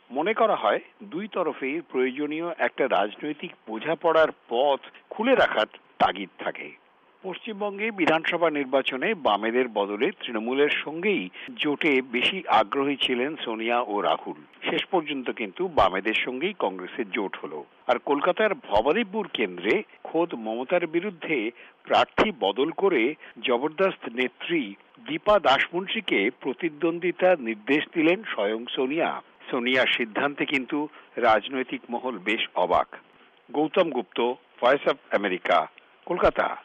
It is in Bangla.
মনে করা হয় দুই তরফেই প্রয়োজনীয় একটা রাজনৈতিক বোঝাপড়ার পথ খুলে রাখার তাগিদ থাকে। পশ্চিমবঙ্গে বিধানসভা নির্বাচনে বামেদের বদলে তৃণমূলের সঙ্গেই জোটে বেশি আগ্রহী ছিলেন সোনিয়া ও রাহুল। শেষ পর্যন্ত কিন্তু বামেদের সঙ্গেই কংগ্রেসের জোট হলো। আর কলকাতার ভবানীপুর কেন্দ্রে খোদ মমতার বিরুদ্ধে প্রার্থী বদল করে জবরদস্ত নেত্রী দীপা দাশমুন্সিকে প্রতিদ্বন্দ্বিতার নির্দেশ দিলেন স্বয়ং সোনিয়া। সোনিয়ার সিদ্ধান্তে কিন্তু রাজনৈতিক মহল বেশ অবাক। Gautam Gupta, voice of America, Kolkata.